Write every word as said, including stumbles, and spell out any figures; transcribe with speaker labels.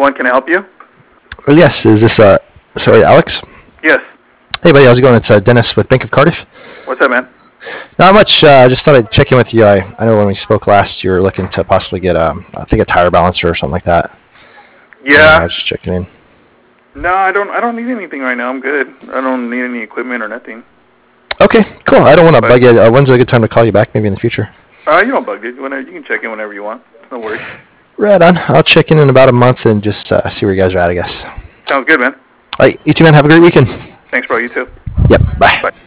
Speaker 1: one. Can I help you?
Speaker 2: Oh, yes. Is this, uh, sorry, Alex?
Speaker 1: Yes.
Speaker 2: Hey, buddy. How's it going? It's uh, Dennis with Bank of Cardiff.
Speaker 1: What's up, man?
Speaker 2: Not much. Uh, just thought I'd check in with you. I, I know when we spoke last, you were looking to possibly get, um, I think, a tire balancer or something like that.
Speaker 1: Yeah.
Speaker 2: Uh, I was just checking in.
Speaker 1: No, I don't. I don't need anything right now. I'm good. I don't need any equipment or nothing.
Speaker 2: Okay, cool. I don't want to bug you. Uh, when's a good time to call you back? Maybe in the future.
Speaker 1: Uh, you don't bug it. Whenever you can check in whenever you want. No worries.
Speaker 2: Right on. I'll check in in about a month and just uh, see where you guys are at, I guess.
Speaker 1: Sounds good, man.
Speaker 2: All right. You two, man. Have a great weekend.
Speaker 1: Thanks, bro. You too.
Speaker 2: Yep. Bye.
Speaker 1: Bye.